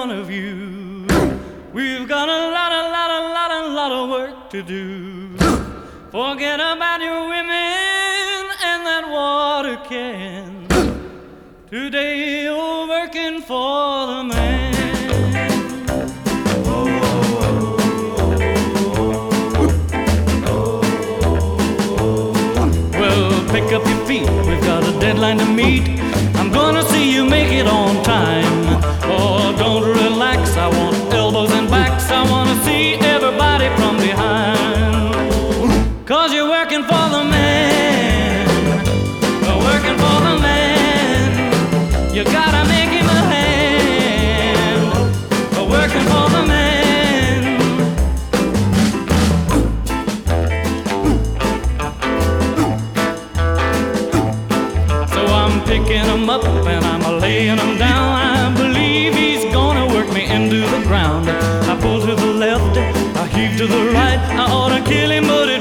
one of you. We've got a lot of work to do. Forget about your women and that water can. Today you're working for the man. Well, pick up your feet, we've got a deadline to meet. I'm gonna see you make it on time. Oh, don't relax, I want elbows and backs. I wanna see everybody from behind. 'Cause you're working for the man. Working for the man. You gotta make him a hand. Working for the man. So I'm picking him up and I'm laying him down. I believe he's gonna work me into the ground. I pull to the left, I heave to the right. I ought to kill him, but